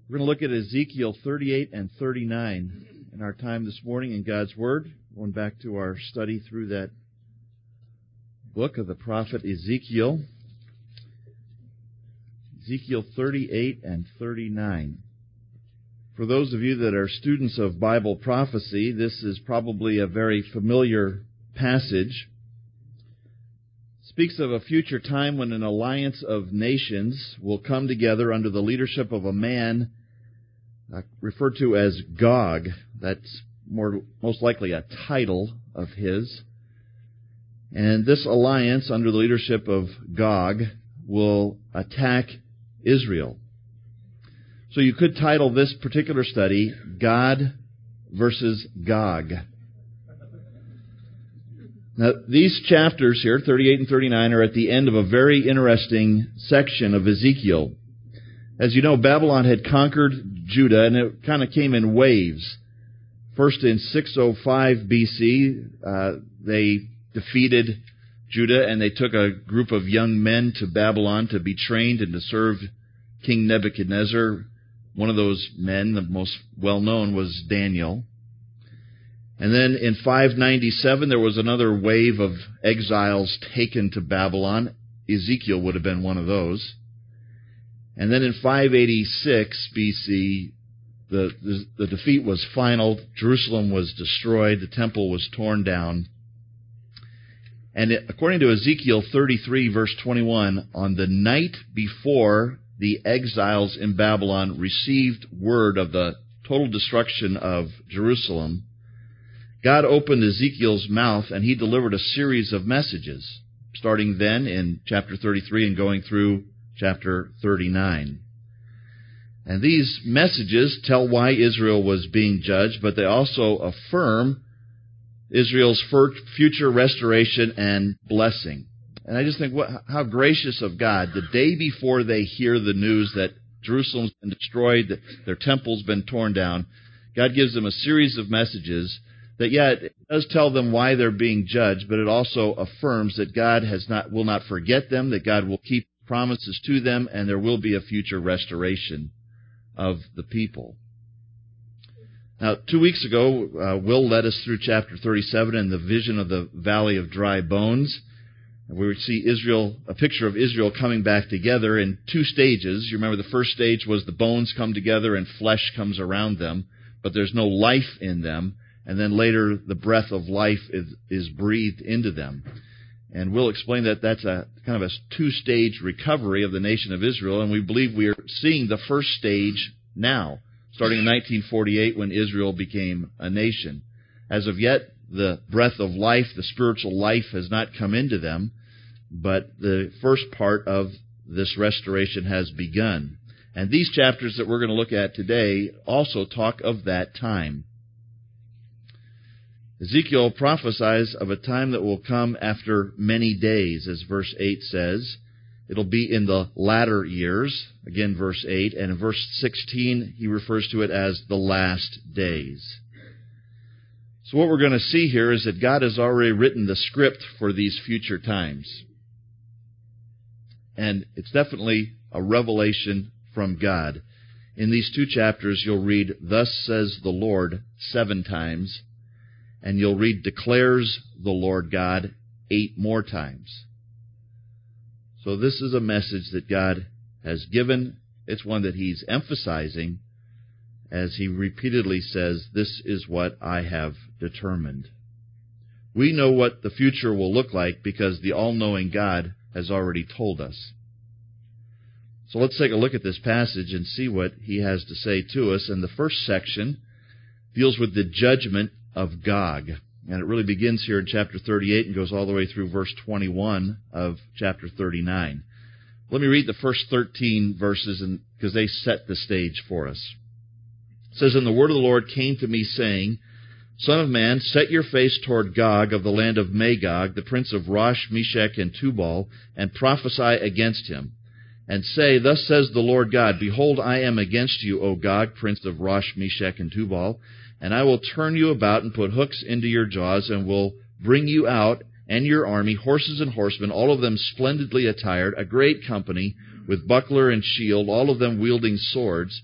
We're going to look at Ezekiel 38 and 39 in our time this morning in God's Word. Going back to our study through that book of the prophet Ezekiel. Ezekiel 38 and 39. For those of you that are students of Bible prophecy, this is probably a very familiar passage. It speaks of a future time when an alliance of nations will come together under the leadership of a man referred to as Gog. That's most likely a title of his. And this alliance under the leadership of Gog will attack Israel. So you could title this particular study, God versus Gog. Now, these chapters here, 38 and 39, are at the end of a very interesting section of Ezekiel. As you know, Babylon had conquered Judah, and it kind of came in waves. First in 605 BC, they defeated Judah, and they took a group of young men to Babylon to be trained and to serve King Nebuchadnezzar. One of those men, the most well-known, was Daniel. And then in 597, there was another wave of exiles taken to Babylon. Ezekiel would have been one of those. And then in 586 BC, the defeat was final. Jerusalem was destroyed. The temple was torn down. And according to Ezekiel 33, verse 21, on the night before the exiles in Babylon received word of the total destruction of Jerusalem, God opened Ezekiel's mouth and he delivered a series of messages, starting then in chapter 33 and going through chapter 39. And these messages tell why Israel was being judged, but they also affirm Israel's future restoration and blessing. And I just think, how gracious of God, the day before they hear the news that Jerusalem's been destroyed, that their temple's been torn down, God gives them a series of messages that, it does tell them why they're being judged, but it also affirms that God will not forget them, that God will keep promises to them, and there will be a future restoration of the people. Now, 2 weeks ago, Will led us through chapter 37 and the vision of the Valley of Dry Bones. We would see a picture of Israel coming back together in two stages. You remember the first stage was the bones come together and flesh comes around them, but there's no life in them. And then later, the breath of life is breathed into them. And we'll explain that that's a kind of a two-stage recovery of the nation of Israel, and we believe we are seeing the first stage now, starting in 1948 when Israel became a nation. As of yet, the breath of life, the spiritual life, has not come into them, but the first part of this restoration has begun. And these chapters that we're going to look at today also talk of that time. Ezekiel prophesies of a time that will come after many days, as verse 8 says. It'll be in the latter years, again verse 8, and in verse 16 he refers to it as the last days. So what we're going to see here is that God has already written the script for these future times. And it's definitely a revelation from God. In these two chapters you'll read, "Thus says the Lord," 7 times, and you'll read "declares the Lord God" 8 more times. So this is a message that God has given. It's one that he's emphasizing as he repeatedly says, "This is what I have determined." We know what the future will look like because the all-knowing God has already told us. So let's take a look at this passage and see what he has to say to us. And the first section deals with the judgment of Gog. And it really begins here in chapter 38 and goes all the way through verse 21 of chapter 39. Let me read the first 13 verses because they set the stage for us. It says, "And the word of the Lord came to me, saying, Son of man, set your face toward Gog of the land of Magog, the prince of Rosh, Meshech, and Tubal, and prophesy against him. And say, Thus says the Lord God, Behold, I am against you, O Gog, prince of Rosh, Meshech, and Tubal, and I will turn you about and put hooks into your jaws, and will bring you out and your army, horses and horsemen, all of them splendidly attired, a great company, with buckler and shield, all of them wielding swords.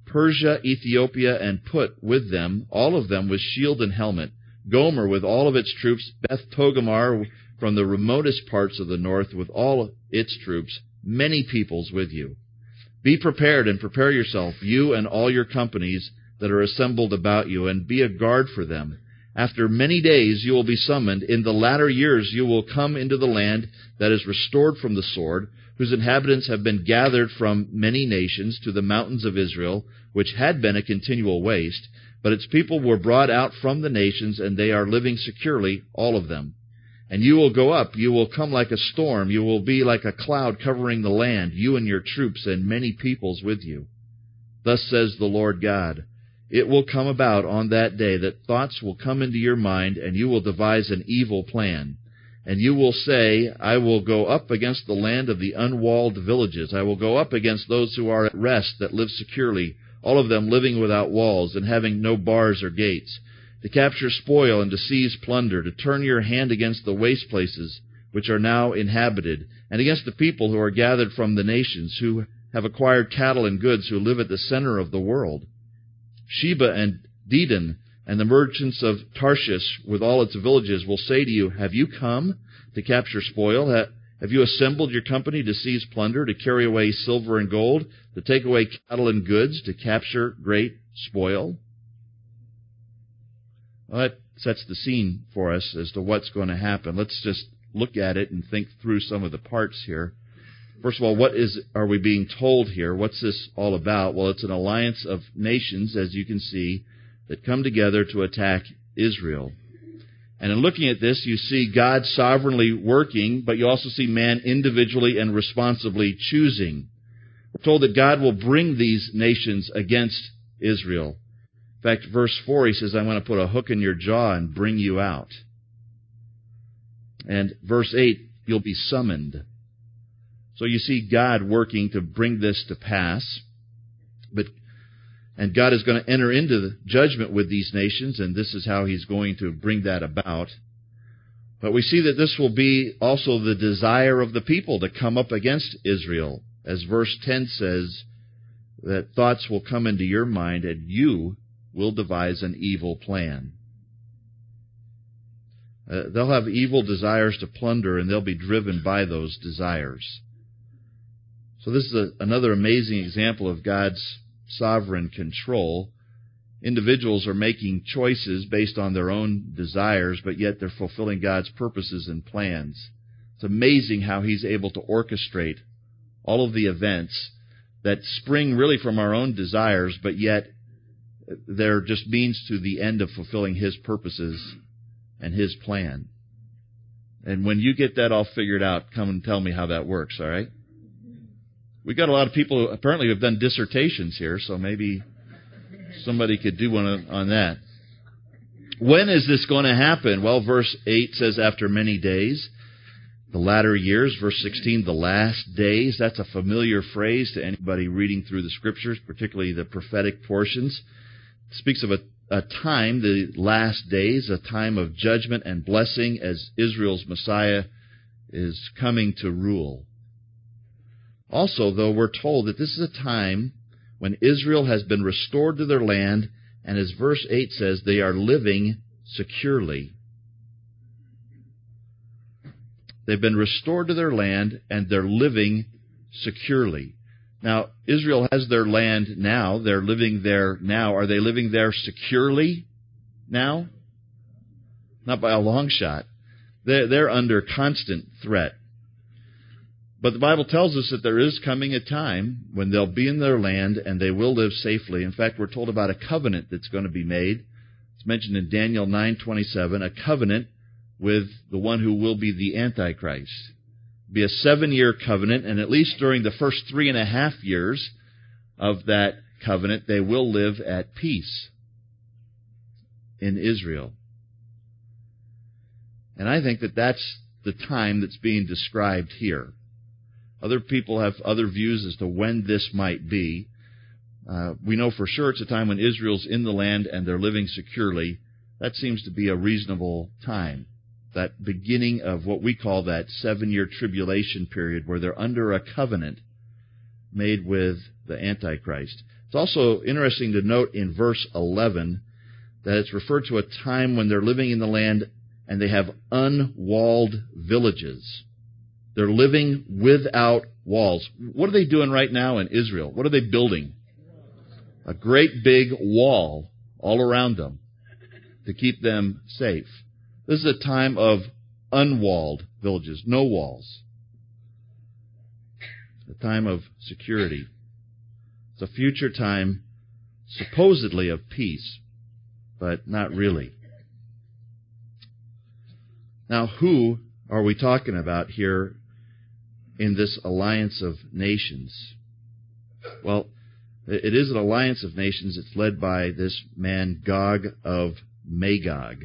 Persia, Ethiopia, and Put with them, all of them with shield and helmet, Gomer with all of its troops, Beth Togarmah from the remotest parts of the north with all its troops, many peoples with you. Be prepared and prepare yourself, you and all your companies that are assembled about you, and be a guard for them. After many days you will be summoned. In the latter years you will come into the land that is restored from the sword, whose inhabitants have been gathered from many nations to the mountains of Israel, which had been a continual waste. But its people were brought out from the nations, and they are living securely, all of them. And you will go up, you will come like a storm, you will be like a cloud covering the land, you and your troops and many peoples with you. Thus says the Lord God, it will come about on that day that thoughts will come into your mind, and you will devise an evil plan. And you will say, I will go up against the land of the unwalled villages. I will go up against those who are at rest that live securely, all of them living without walls and having no bars or gates, to capture spoil and to seize plunder, to turn your hand against the waste places which are now inhabited, and against the people who are gathered from the nations, who have acquired cattle and goods, who live at the center of the world. Sheba and Dedan and the merchants of Tarshish with all its villages will say to you, have you come to capture spoil? Have you assembled your company to seize plunder, to carry away silver and gold, to take away cattle and goods, to capture great spoil? Well, that sets the scene for us as to what's going to happen. Let's just look at it and think through some of the parts here. First of all, what are we being told here? What's this all about? Well, it's an alliance of nations, as you can see, that come together to attack Israel. And in looking at this, you see God sovereignly working, but you also see man individually and responsibly choosing. We're told that God will bring these nations against Israel. In fact, verse 4, he says, I'm going to put a hook in your jaw and bring you out. And verse 8, you'll be summoned. So you see God working to bring this to pass. And God is going to enter into the judgment with these nations, and this is how he's going to bring that about. But we see that this will be also the desire of the people to come up against Israel. As verse 10 says, that thoughts will come into your mind, and you will devise an evil plan. They'll have evil desires to plunder, and they'll be driven by those desires. So this is another amazing example of God's sovereign control. Individuals are making choices based on their own desires, but yet they're fulfilling God's purposes and plans. It's amazing how he's able to orchestrate all of the events that spring really from our own desires, but yet they're just means to the end of fulfilling his purposes and his plan. And when you get that all figured out, come and tell me how that works, all right? We got a lot of people who apparently have done dissertations here, so maybe somebody could do one on that. When is this going to happen? Well, verse 8 says, after many days. The latter years, verse 16, the last days. That's a familiar phrase to anybody reading through the Scriptures, particularly the prophetic portions. It speaks of a time, the last days, a time of judgment and blessing as Israel's Messiah is coming to rule. Also, though, we're told that this is a time when Israel has been restored to their land, and as verse 8 says, they are living securely. They've been restored to their land, and they're living securely. Now, Israel has their land now. They're living there now. Are they living there securely now? Not by a long shot. They're under constant threat. But the Bible tells us that there is coming a time when they'll be in their land and they will live safely. In fact, we're told about a covenant that's going to be made. It's mentioned in Daniel 9:27, a covenant with the one who will be the Antichrist. It'll be a 7-year covenant, and at least during the first 3.5 years of that covenant, they will live at peace in Israel. And I think that that's the time that's being described here. Other people have other views as to when this might be. We know for sure it's a time when Israel's in the land and they're living securely. That seems to be a reasonable time. That beginning of what we call that 7-year tribulation period where they're under a covenant. made with the Antichrist. It's also interesting to note in verse 11 that it's referred to a time when they're living in the land and they have unwalled villages. They're living without walls. What are they doing right now in Israel? What are they building? A great big wall all around them to keep them safe. This is a time of unwalled villages, no walls. A time of security. It's a future time supposedly of peace, but not really. Now, who are we talking about here in this alliance of nations? Well, it is an alliance of nations. It's led by this man, Gog of Magog.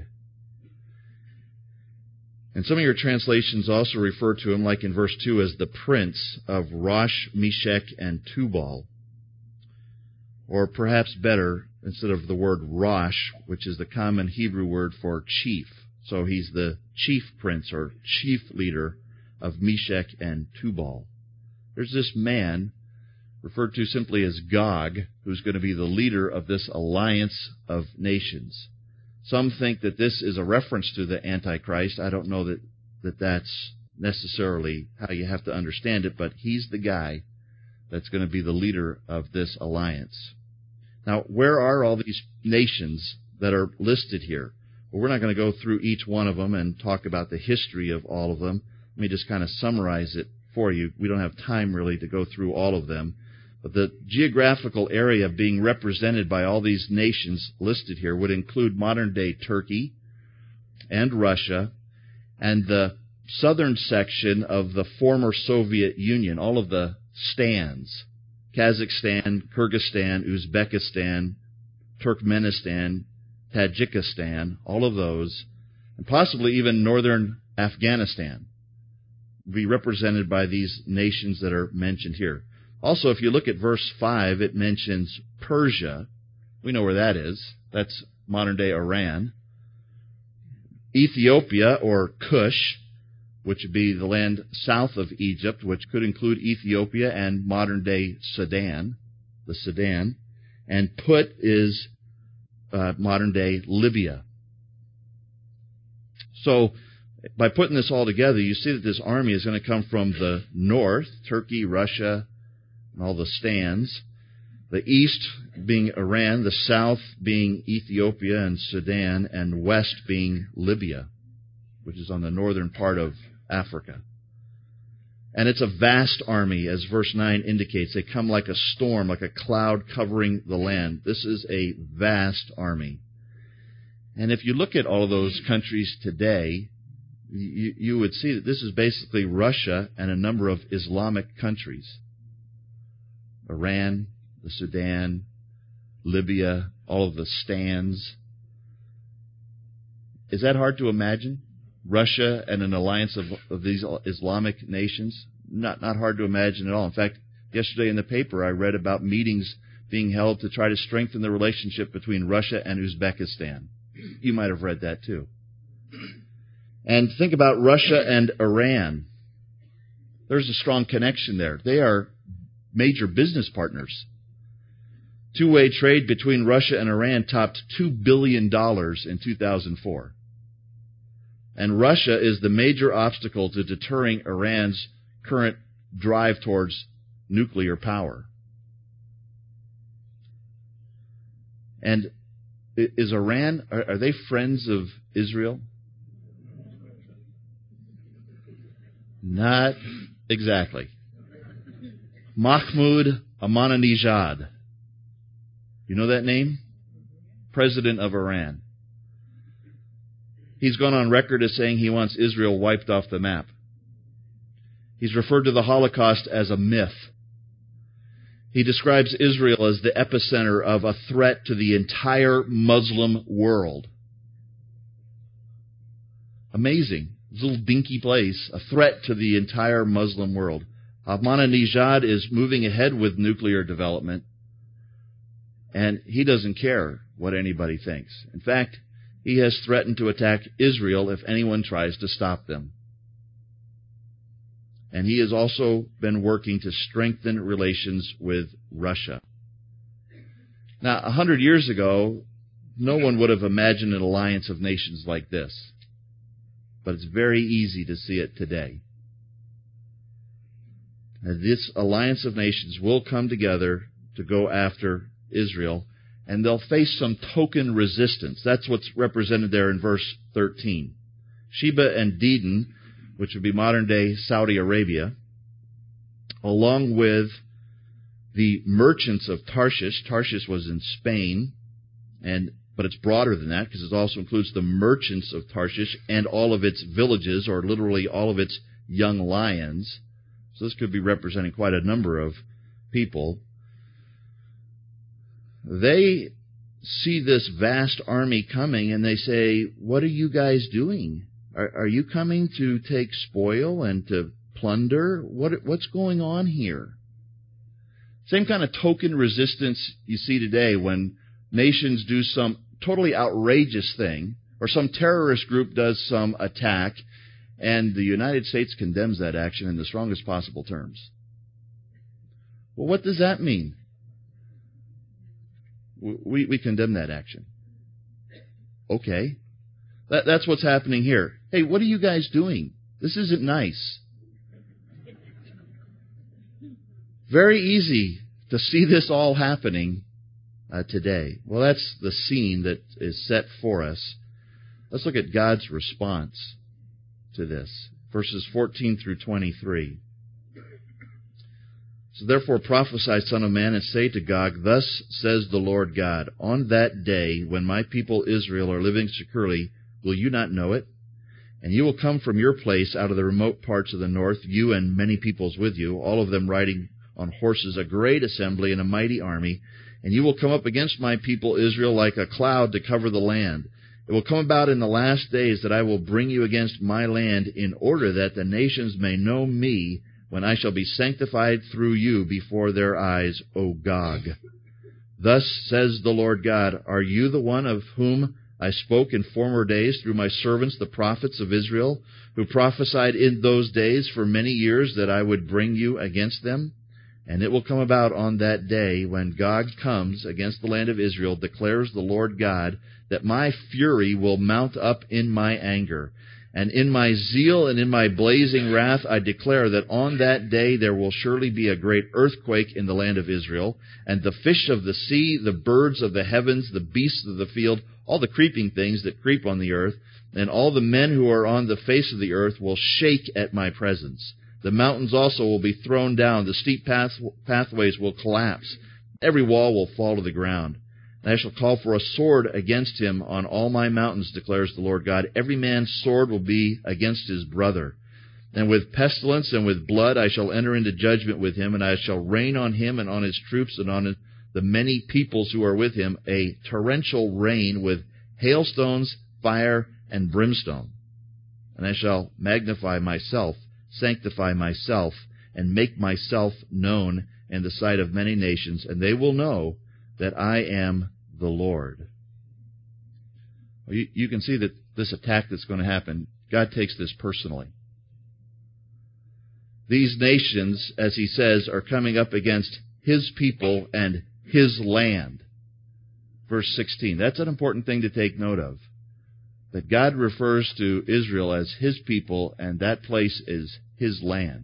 And some of your translations also refer to him, like in verse 2, as the prince of Rosh, Meshech, and Tubal. Or perhaps better, instead of the word Rosh, which is the common Hebrew word for chief. So he's the chief prince or chief leader of Meshech and Tubal. There's this man, referred to simply as Gog, who's going to be the leader of this alliance of nations. Some think that this is a reference to the Antichrist. I don't know that that's necessarily how you have to understand it, but he's the guy that's going to be the leader of this alliance. Now, where are all these nations that are listed here? Well, we're not going to go through each one of them and talk about the history of all of them. Let me just kind of summarize it for you. We don't have time really to go through all of them. But the geographical area being represented by all these nations listed here would include modern-day Turkey and Russia and the southern section of the former Soviet Union, all of the stands, Kazakhstan, Kyrgyzstan, Uzbekistan, Turkmenistan, Tajikistan, all of those, and possibly even northern Afghanistan, be represented by these nations that are mentioned here. Also, if you look at verse 5, it mentions Persia. We know where that is. That's modern-day Iran. Ethiopia, or Cush, which would be the land south of Egypt, which could include Ethiopia and modern-day Sudan, the Sudan. And Put is modern-day Libya. So, by putting this all together, you see that this army is going to come from the north, Turkey, Russia, and all the stands. The east being Iran, the south being Ethiopia and Sudan, and west being Libya, which is on the northern part of Africa. And it's a vast army, as verse 9 indicates. They come like a storm, like a cloud covering the land. This is a vast army. And if you look at all of those countries today, you would see that this is basically Russia and a number of Islamic countries. Iran, the Sudan, Libya, all of the stands. Is that hard to imagine? Russia and an alliance of these Islamic nations? Not hard to imagine at all. In fact, yesterday in the paper I read about meetings being held to try to strengthen the relationship between Russia and Uzbekistan. You might have read that too. And think about Russia and Iran. There's a strong connection there. They are major business partners. Two-way trade between Russia and Iran topped $2 billion in 2004. And Russia is the major obstacle to deterring Iran's current drive towards nuclear power. And is Iran, are they friends of Israel? Not exactly. Mahmoud Ahmadinejad. You know that name? President of Iran. He's gone on record as saying he wants Israel wiped off the map. He's referred to the Holocaust as a myth. He describes Israel as the epicenter of a threat to the entire Muslim world. Amazing. This little dinky place, a threat to the entire Muslim world. Ahmadinejad is moving ahead with nuclear development, and he doesn't care what anybody thinks. In fact, he has threatened to attack Israel if anyone tries to stop them. And he has also been working to strengthen relations with Russia. Now, 100 years ago, no one would have imagined an alliance of nations like this. But it's very easy to see it today. And this alliance of nations will come together to go after Israel, and they'll face some token resistance. That's what's represented there in verse 13. Sheba and Dedan, which would be modern-day Saudi Arabia, along with the merchants of Tarshish. Tarshish was in Spain, but it's broader than that because it also includes the merchants of Tarshish and all of its villages, or literally all of its young lions. So this could be representing quite a number of people. They see this vast army coming and they say, "What are you guys doing? Are you coming to take spoil and to plunder? What's going on here?" Same kind of token resistance you see today when nations do some totally outrageous thing, or some terrorist group does some attack, and the United States condemns that action in the strongest possible terms. Well, what does that mean? We condemn that action. Okay. That's what's happening here. Hey, what are you guys doing? This isn't nice. Very easy to see this all happening today. Well, that's the scene that is set for us. Let's look at God's response to this. Verses 14 through 23. So therefore prophesy, Son of man, and say to Gog, Thus says the Lord God, On that day when my people Israel are living securely, will you not know it? And you will come from your place out of the remote parts of the north, you and many peoples with you, all of them riding on horses, a great assembly and a mighty army. And you will come up against my people Israel like a cloud to cover the land. It will come about in the last days that I will bring you against my land in order that the nations may know me when I shall be sanctified through you before their eyes, O Gog. Thus says the Lord God, Are you the one of whom I spoke in former days through my servants, the prophets of Israel, who prophesied in those days for many years that I would bring you against them? And it will come about on that day when Gog comes against the land of Israel, declares the Lord God, that my fury will mount up in my anger. And in my zeal and in my blazing wrath I declare that on that day there will surely be a great earthquake in the land of Israel, and the fish of the sea, the birds of the heavens, the beasts of the field, all the creeping things that creep on the earth, and all the men who are on the face of the earth will shake at my presence. The mountains also will be thrown down, the steep pathways will collapse, every wall will fall to the ground. And I shall call for a sword against him on all my mountains, declares the Lord God. Every man's sword will be against his brother. And with pestilence and with blood I shall enter into judgment with him, and I shall rain on him and on his troops and on the many peoples who are with him, a torrential rain with hailstones, fire, and brimstone. And I shall magnify myself, sanctify myself, and make myself known in the sight of many nations, and they will know that I am the Lord. You can see that this attack that's going to happen, God takes this personally. These nations, as he says, are coming up against his people and his land. Verse 16. That's an important thing to take note of. That God refers to Israel as his people, and that place is his land.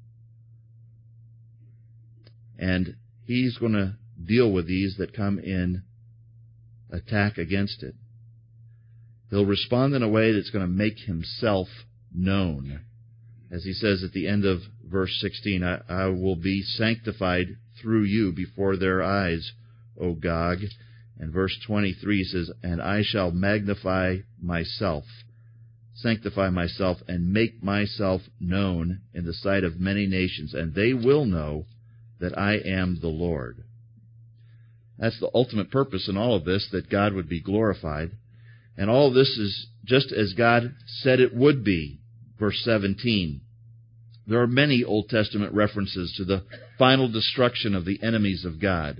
And he's going to deal with these that come in attack against it. He'll respond in a way that's going to make himself known. As he says at the end of verse 16, I will be sanctified through you before their eyes, O Gog. And verse 23 says, And I shall magnify myself, sanctify myself, and make myself known in the sight of many nations, and they will know that I am the Lord. That's the ultimate purpose in all of this, that God would be glorified. And all of this is just as God said it would be. Verse 17. There are many Old Testament references to the final destruction of the enemies of God.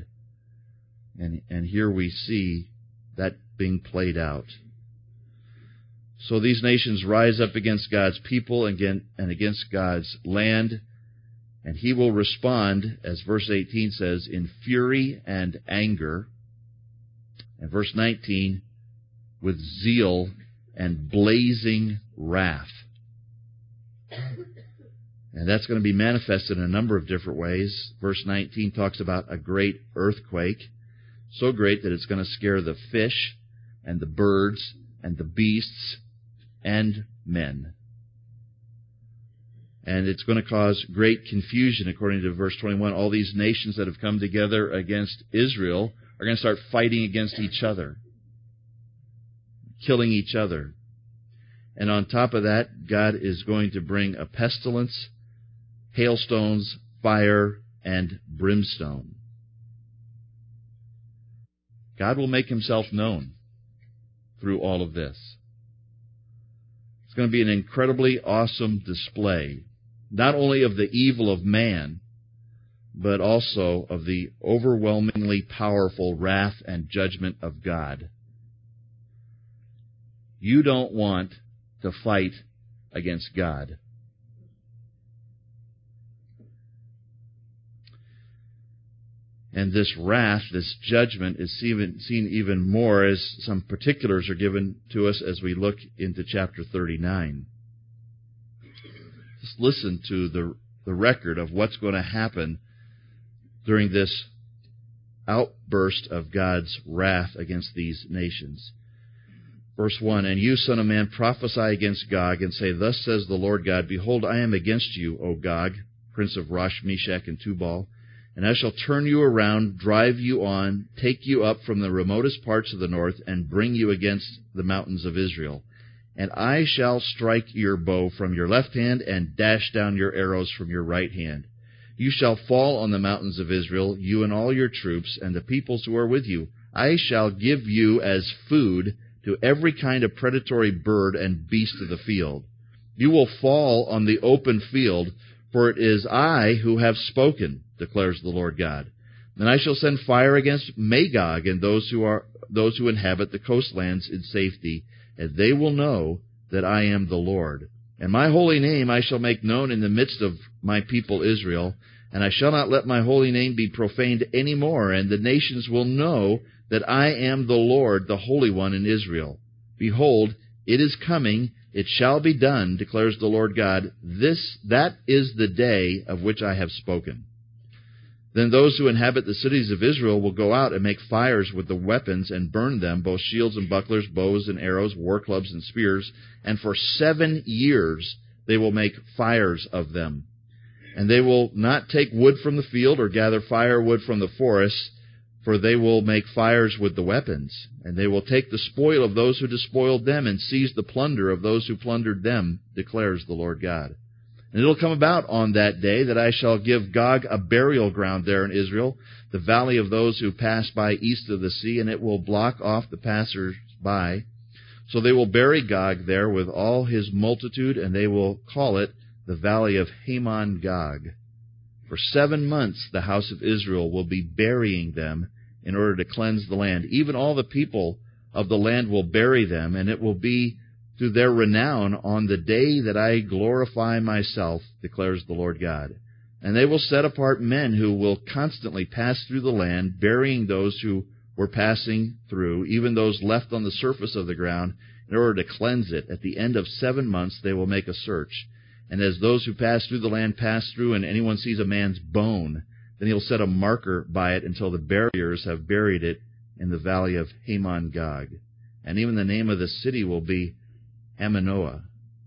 And here we see that being played out. So these nations rise up against God's people and against God's land, and he will respond, as verse 18 says, in fury and anger, and verse 19, with zeal and blazing wrath. And that's going to be manifested in a number of different ways. Verse 19 talks about a great earthquake, so great that it's going to scare the fish and the birds and the beasts and men. And it's going to cause great confusion, according to verse 21. All these nations that have come together against Israel are going to start fighting against each other, killing each other. And on top of that, God is going to bring a pestilence, hailstones, fire, and brimstone. God will make himself known through all of this. It's going to be an incredibly awesome display, not only of the evil of man, but also of the overwhelmingly powerful wrath and judgment of God. You don't want to fight against God. And this wrath, this judgment, is seen even more as some particulars are given to us as we look into chapter 39. Just listen to the record of what's going to happen during this outburst of God's wrath against these nations. Verse 1, And you, son of man, prophesy against Gog, and say, Thus says the Lord God, Behold, I am against you, O Gog, prince of Rosh, Meshach, and Tubal, and I shall turn you around, drive you on, take you up from the remotest parts of the north, and bring you against the mountains of Israel. And I shall strike your bow from your left hand, and dash down your arrows from your right hand. You shall fall on the mountains of Israel, you and all your troops, and the peoples who are with you. I shall give you as food to every kind of predatory bird and beast of the field. You will fall on the open field, for it is I who have spoken, declares the Lord God. And I shall send fire against Magog and those who inhabit the coastlands in safety, and they will know that I am the Lord. And my holy name I shall make known in the midst of my people Israel, and I shall not let my holy name be profaned any more, and the nations will know that I am the Lord, the Holy One in Israel. Behold, it is coming, it shall be done, declares the Lord God. That is the day of which I have spoken. Then those who inhabit the cities of Israel will go out and make fires with the weapons and burn them, both shields and bucklers, bows and arrows, war clubs and spears, and for 7 years they will make fires of them. And they will not take wood from the field or gather firewood from the forest, for they will make fires with the weapons. And they will take the spoil of those who despoiled them and seize the plunder of those who plundered them, declares the Lord God. And it will come about on that day that I shall give Gog a burial ground there in Israel, the valley of those who pass by east of the sea, and it will block off the passers-by. So they will bury Gog there with all his multitude, and they will call it the valley of Hamon Gog. For 7 months the house of Israel will be burying them in order to cleanse the land. Even all the people of the land will bury them, and it will be to their renown on the day that I glorify myself, declares the Lord God. And they will set apart men who will constantly pass through the land, burying those who were passing through, even those left on the surface of the ground, in order to cleanse it. At the end of 7 months they will make a search. And as those who pass through the land pass through, and anyone sees a man's bone, then he'll set a marker by it until the buriers have buried it in the valley of Hamon Gog. And even the name of the city will be Hamona.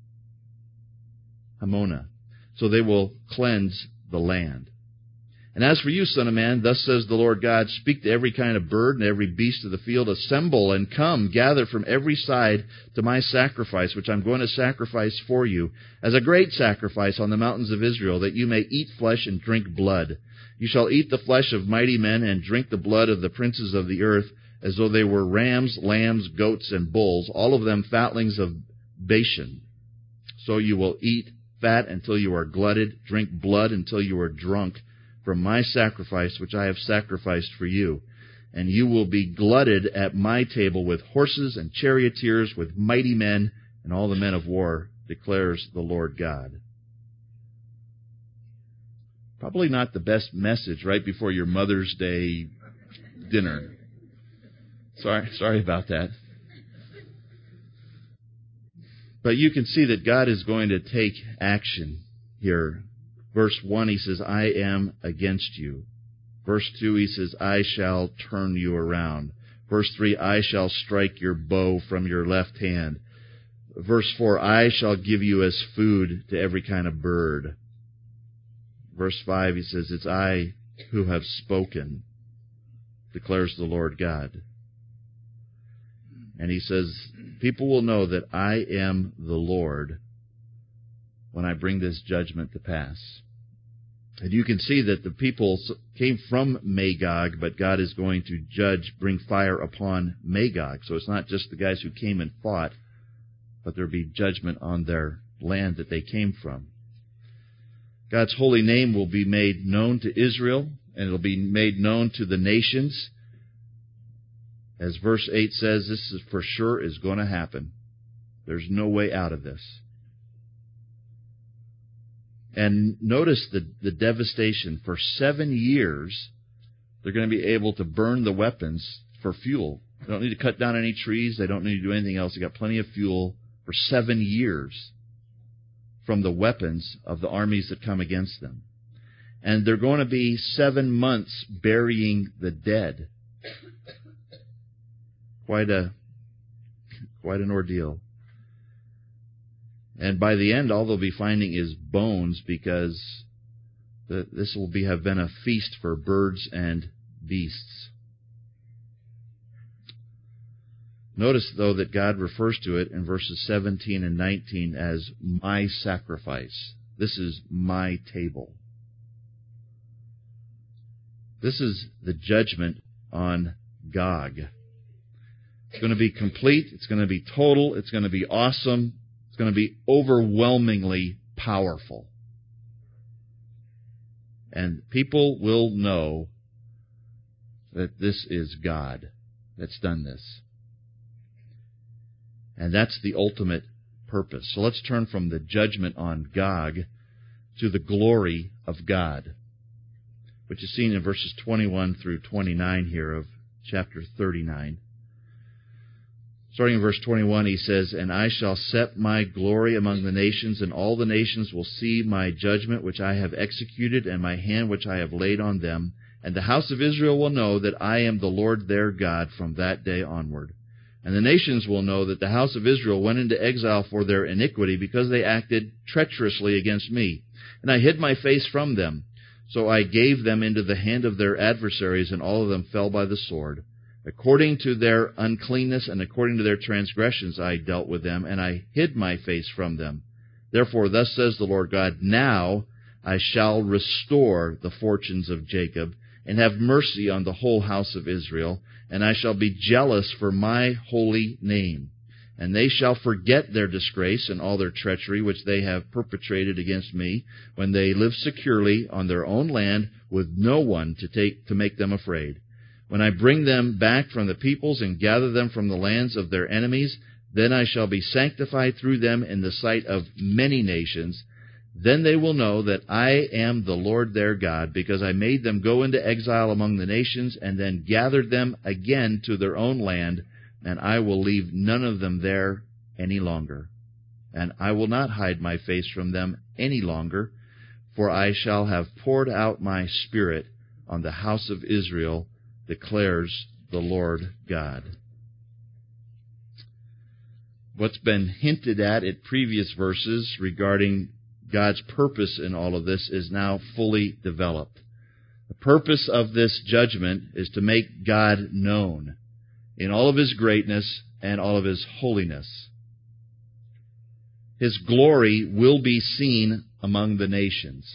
So they will cleanse the land. And as for you, son of man, thus says the Lord God, speak to every kind of bird and every beast of the field, assemble and come, gather from every side to my sacrifice, which I'm going to sacrifice for you, as a great sacrifice on the mountains of Israel, that you may eat flesh and drink blood. You shall eat the flesh of mighty men and drink the blood of the princes of the earth, as though they were rams, lambs, goats, and bulls, all of them fatlings of Bashan. So you will eat fat until you are glutted, drink blood until you are drunk, from my sacrifice which I have sacrificed for you. And you will be glutted at my table with horses and charioteers, with mighty men and all the men of war, declares the Lord God. Probably not the best message right before your Mother's Day dinner. Sorry about that. But you can see that God is going to take action here. Verse 1, he says, I am against you. Verse 2, he says, I shall turn you around. Verse 3, I shall strike your bow from your left hand. Verse 4, I shall give you as food to every kind of bird. Verse 5, he says, it's I who have spoken, declares the Lord God. And he says, people will know that I am the Lord when I bring this judgment to pass. And you can see that the people came from Magog, but God is going to bring fire upon Magog. So it's not just the guys who came and fought, but there will be judgment on their land that they came from. God's holy name will be made known to Israel, and it will be made known to the nations. As verse 8 says, this is for sure is going to happen. There's no way out of this. And notice the devastation. For 7 years, they're going to be able to burn the weapons for fuel. They don't need to cut down any trees. They don't need to do anything else. They've got plenty of fuel for 7 years from the weapons of the armies that come against them. And they're going to be 7 months burying the dead. Quite an ordeal. And by the end, all they'll be finding is bones, because this will have been a feast for birds and beasts. Notice, though, that God refers to it in verses 17 and 19 as my sacrifice. This is my table. This is the judgment on Gog. It's going to be complete. It's going to be total. It's going to be awesome. It's going to be overwhelmingly powerful. And people will know that this is God that's done this. And that's the ultimate purpose. So let's turn from the judgment on Gog to the glory of God, which is seen in verses 21 through 29 here of chapter 39. Starting in verse 21, he says, And I shall set my glory among the nations, and all the nations will see my judgment which I have executed, and my hand which I have laid on them. And the house of Israel will know that I am the Lord their God from that day onward. And the nations will know that the house of Israel went into exile for their iniquity, because they acted treacherously against me. And I hid my face from them. So I gave them into the hand of their adversaries, and all of them fell by the sword. According to their uncleanness and according to their transgressions I dealt with them, and I hid my face from them. Therefore thus says the Lord God, Now I shall restore the fortunes of Jacob, and have mercy on the whole house of Israel, and I shall be jealous for my holy name. And they shall forget their disgrace and all their treachery which they have perpetrated against me, when they live securely on their own land with no one to make them afraid. When I bring them back from the peoples and gather them from the lands of their enemies, then I shall be sanctified through them in the sight of many nations. Then they will know that I am the Lord their God, because I made them go into exile among the nations, and then gathered them again to their own land, and I will leave none of them there any longer. And I will not hide my face from them any longer, for I shall have poured out my Spirit on the house of Israel, declares the Lord God. What's been hinted at in previous verses regarding God's purpose in all of this is now fully developed. The purpose of this judgment is to make God known in all of His greatness and all of His holiness. His glory will be seen among the nations.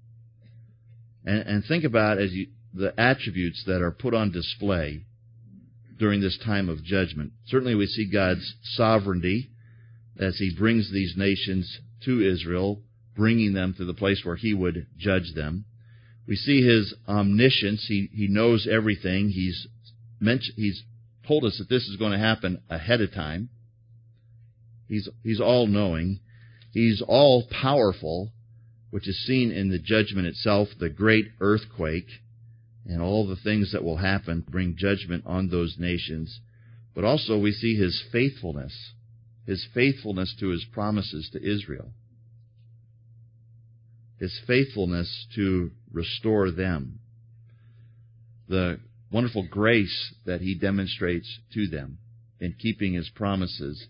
And think about the attributes that are put on display during this time of judgment. Certainly we see God's sovereignty as He brings these nations to Israel, bringing them to the place where He would judge them. We see His omniscience. He knows everything. He's told us that this is going to happen ahead of time. He's all-knowing. He's all-powerful, which is seen in the judgment itself, the great earthquake, and all the things that will happen to bring judgment on those nations. But also we see His faithfulness to His promises to Israel, His faithfulness to restore them, the wonderful grace that He demonstrates to them in keeping His promises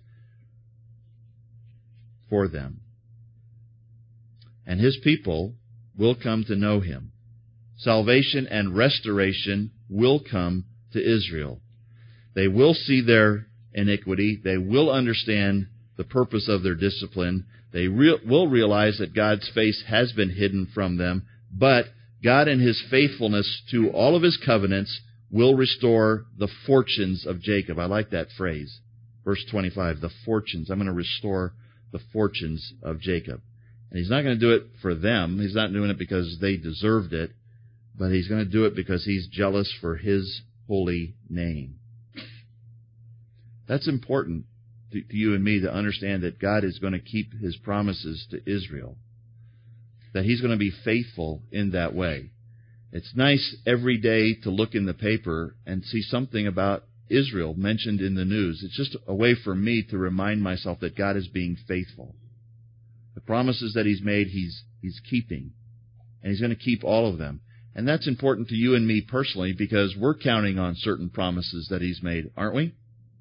for them. And His people will come to know Him. Salvation and restoration will come to Israel. They will see their iniquity. They will understand the purpose of their discipline. They will realize that God's face has been hidden from them. But God, in His faithfulness to all of His covenants, will restore the fortunes of Jacob. I like that phrase. Verse 25, the fortunes. I'm going to restore the fortunes of Jacob. And He's not going to do it for them. He's not doing it because they deserved it. But He's going to do it because He's jealous for His holy name. That's important to you and me to understand that God is going to keep His promises to Israel. That He's going to be faithful in that way. It's nice every day to look in the paper and see something about Israel mentioned in the news. It's just a way for me to remind myself that God is being faithful. The promises that He's made, He's keeping. And He's going to keep all of them. And that's important to you and me personally because we're counting on certain promises that He's made, aren't we?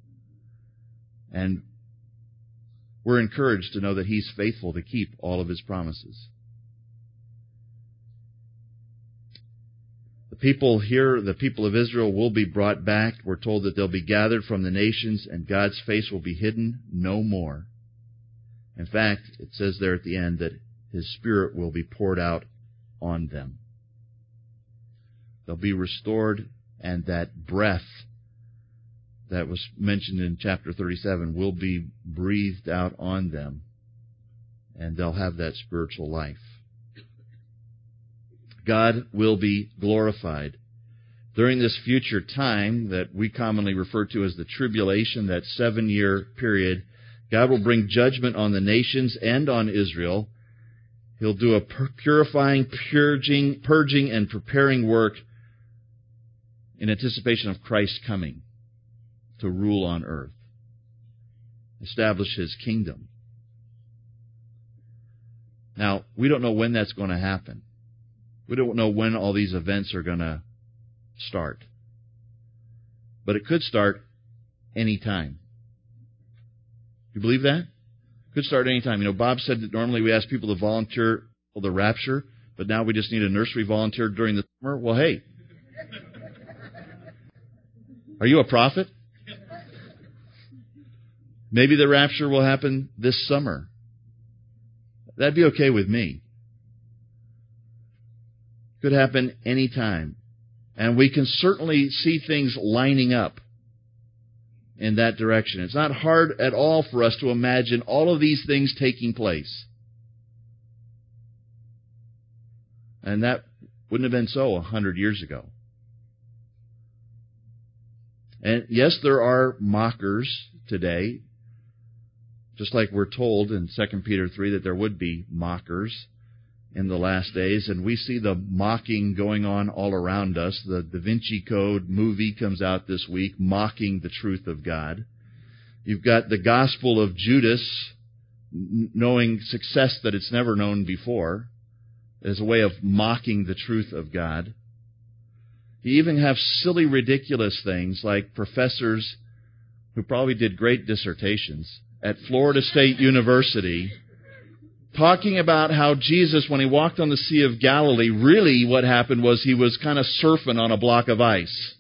And we're encouraged to know that He's faithful to keep all of His promises. The people here, the people of Israel, will be brought back. We're told that they'll be gathered from the nations and God's face will be hidden no more. In fact, it says there at the end that His Spirit will be poured out on them. They'll be restored, and that breath that was mentioned in chapter 37 will be breathed out on them, and they'll have that spiritual life. God will be glorified. During this future time that we commonly refer to as the tribulation, that 7-year period, God will bring judgment on the nations and on Israel. He'll do a purifying, purging, and preparing work in anticipation of Christ's coming to rule on earth, establish His kingdom. Now, we don't know when that's going to happen. We don't know when all these events are going to start. But it could start any time. You believe that? It could start any time. You know, Bob said that normally we ask people to volunteer for the rapture, but now we just need a nursery volunteer during the summer. Well, hey. Are you a prophet? Maybe the rapture will happen this summer. That'd be okay with me. Could happen any time. And we can certainly see things lining up in that direction. It's not hard at all for us to imagine all of these things taking place. And that wouldn't have been so 100 years ago. And yes, there are mockers today, just like we're told in 2 Peter 3 that there would be mockers in the last days. And we see the mocking going on all around us. The Da Vinci Code movie comes out this week, mocking the truth of God. You've got the Gospel of Judas, knowing success that it's never known before, as a way of mocking the truth of God. You even have silly, ridiculous things like professors who probably did great dissertations at Florida State University talking about how Jesus, when He walked on the Sea of Galilee, really what happened was He was kind of surfing on a block of ice.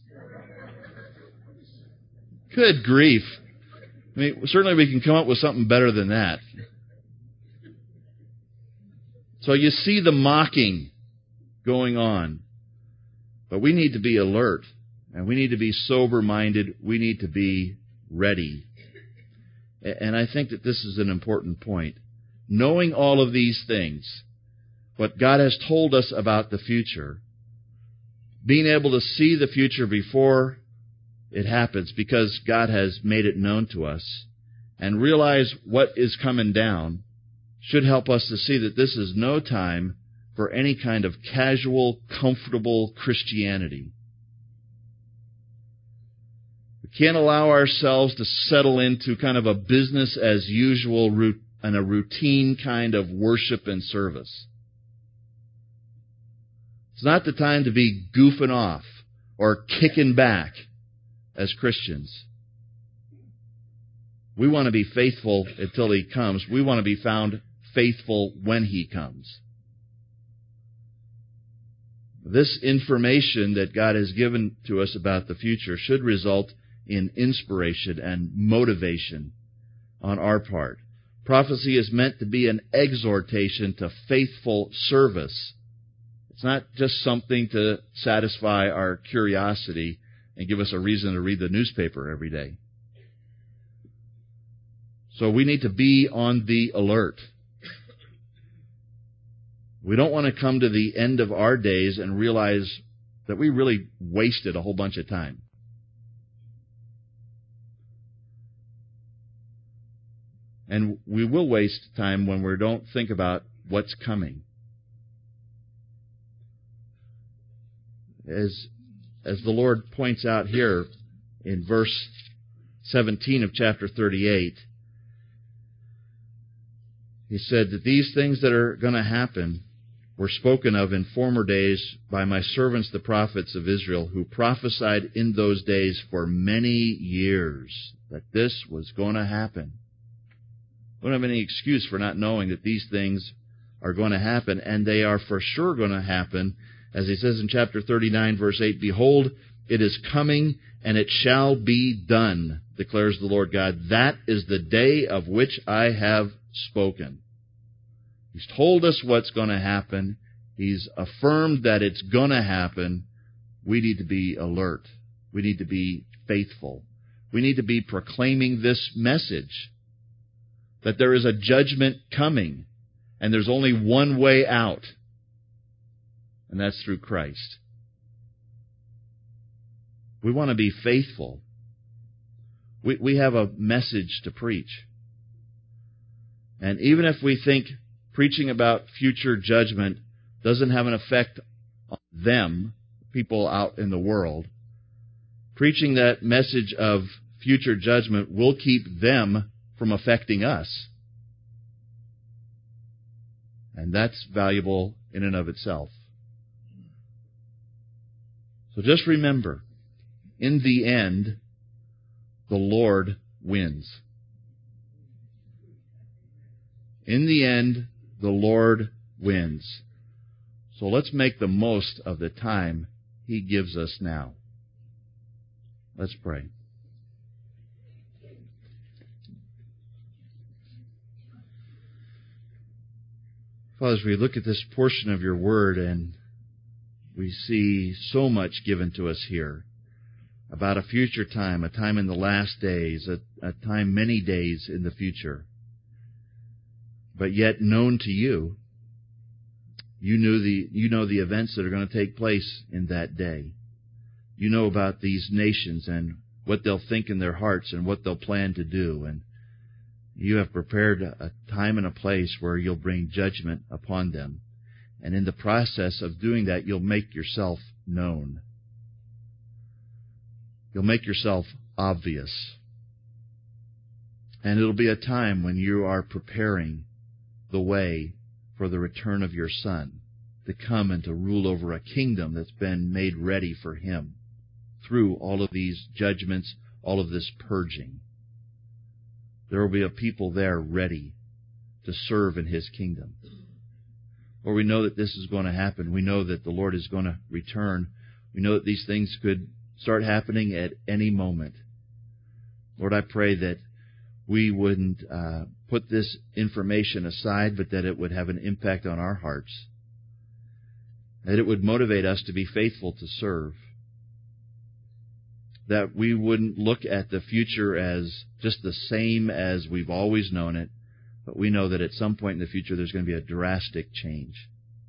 Good grief. I mean, certainly we can come up with something better than that. So you see the mocking going on. But we need to be alert, and we need to be sober-minded. We need to be ready. And I think that this is an important point. Knowing all of these things, what God has told us about the future, being able to see the future before it happens because God has made it known to us, and realize what is coming down should help us to see that this is no time for any kind of casual, comfortable Christianity. We can't allow ourselves to settle into kind of a business as usual and a routine kind of worship and service. It's not the time to be goofing off or kicking back as Christians. We want to be faithful until He comes. We want to be found faithful when He comes. This information that God has given to us about the future should result in inspiration and motivation on our part. Prophecy is meant to be an exhortation to faithful service. It's not just something to satisfy our curiosity and give us a reason to read the newspaper every day. So we need to be on the alert. We don't want to come to the end of our days and realize that we really wasted a whole bunch of time. And we will waste time when we don't think about what's coming. As the Lord points out here in verse 17 of chapter 38, He said that these things that are going to happen were spoken of in former days by my servants the prophets of Israel, who prophesied in those days for many years that this was going to happen. We don't have any excuse for not knowing that these things are going to happen, and they are for sure going to happen. As He says in chapter 39, verse 8, "Behold, it is coming, and it shall be done, declares the Lord God. That is the day of which I have spoken." He's told us what's going to happen. He's affirmed that it's going to happen. We need to be alert. We need to be faithful. We need to be proclaiming this message, that there is a judgment coming, and there's only one way out, and that's through Christ. We want to be faithful. We have a message to preach. And even if we think preaching about future judgment doesn't have an effect on them, people out in the world, preaching that message of future judgment will keep them from affecting us. And that's valuable in and of itself. So just remember, in the end, the Lord wins. In the end, the Lord wins. So let's make the most of the time He gives us now. Let's pray. Father, as we look at this portion of your word and we see so much given to us here about a future time, a time in the last days, a time many days in the future, but yet known to you. You know the events that are going to take place in that day. You know about these nations and what they'll think in their hearts and what they'll plan to do. And you have prepared a time and a place where you'll bring judgment upon them. And in the process of doing that, you'll make yourself known. You'll make yourself obvious. And it'll be a time when you are preparing the way for the return of your Son to come and to rule over a kingdom that's been made ready for Him through all of these judgments, all of this purging. There will be a people there ready to serve in His kingdom. Or we know that this is going to happen. We know that the Lord is going to return. We know that these things could start happening at any moment. Lord, I pray that we wouldn't put this information aside, but that it would have an impact on our hearts. That it would motivate us to be faithful to serve. That we wouldn't look at the future as just the same as we've always known it, but we know that at some point in the future there's going to be a drastic change.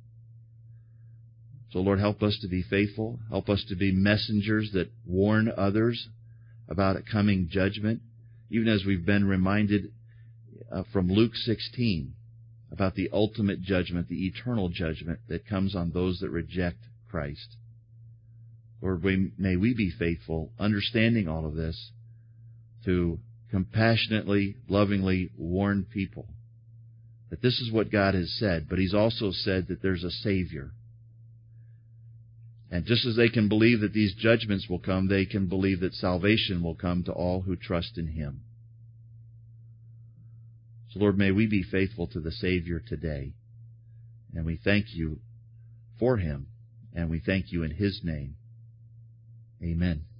So Lord, help us to be faithful. Help us to be messengers that warn others about a coming judgment. even as we've been reminded from Luke 16 about the ultimate judgment, the eternal judgment that comes on those that reject Christ. Lord, may we be faithful, understanding all of this, to compassionately, lovingly warn people that this is what God has said, but He's also said that there's a Savior. And just as they can believe that these judgments will come, they can believe that salvation will come to all who trust in Him. So, Lord, may we be faithful to the Savior today. And we thank You for Him, and we thank You in His name. Amen.